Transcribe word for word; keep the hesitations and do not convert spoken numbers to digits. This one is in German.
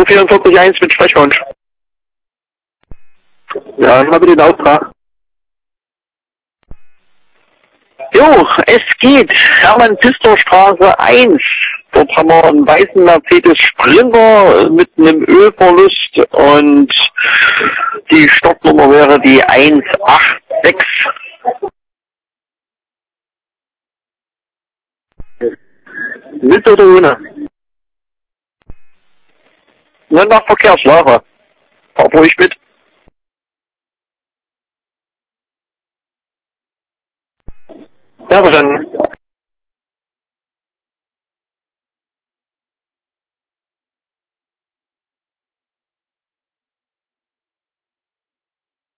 vierundvierzig eins mit Sprechwunsch. Ja, ich habe den Auftrag. Jo, es geht. Hermann-Pfister-Straße eins. Dort haben wir einen weißen Mercedes Sprinter mit einem Ölverlust und die Stocknummer wäre die eins acht sechs. Mit oder ohne? Nur nach Verkehrsstrafe. Fahr ruhig mit. Ja, verstanden.